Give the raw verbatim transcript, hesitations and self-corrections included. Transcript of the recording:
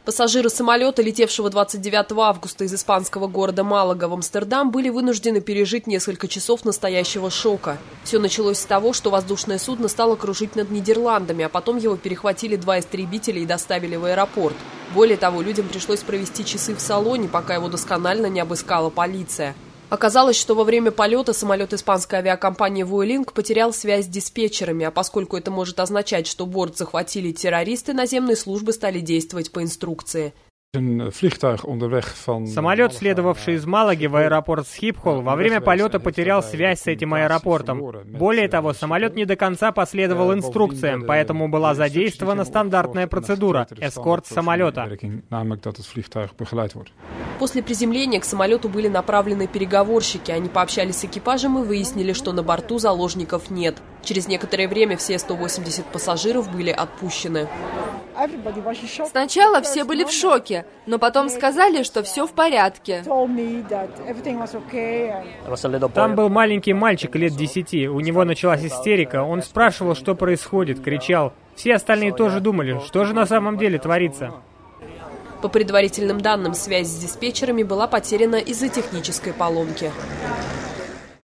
Пассажиры самолета, летевшего двадцать девятого августа из испанского города Малага в Амстердам, были вынуждены пережить несколько часов настоящего шока. Все началось с того, что воздушное судно стало кружить над Нидерландами, а потом его перехватили два истребителя и доставили в аэропорт. Более того, людям пришлось провести часы в салоне, пока его досконально не обыскала полиция. Оказалось, что во время полета самолет испанской авиакомпании «Вуэлинг» потерял связь с диспетчерами, а поскольку это может означать, что борт захватили террористы, наземные службы стали действовать по инструкции. Самолет, следовавший из Малаги в аэропорт Схипхол, во время полета потерял связь с этим аэропортом. Более того, самолет не до конца последовал инструкциям, поэтому была задействована стандартная процедура – эскорт самолета. После приземления к самолету были направлены переговорщики. Они пообщались с экипажем и выяснили, что на борту заложников нет. Через некоторое время все сто восемьдесят пассажиров были отпущены. Сначала все были в шоке, но потом сказали, что все в порядке. Там был маленький мальчик лет десяти, у него началась истерика, он спрашивал, что происходит, кричал. Все остальные тоже думали, что же на самом деле творится. По предварительным данным, связь с диспетчерами была потеряна из-за технической поломки.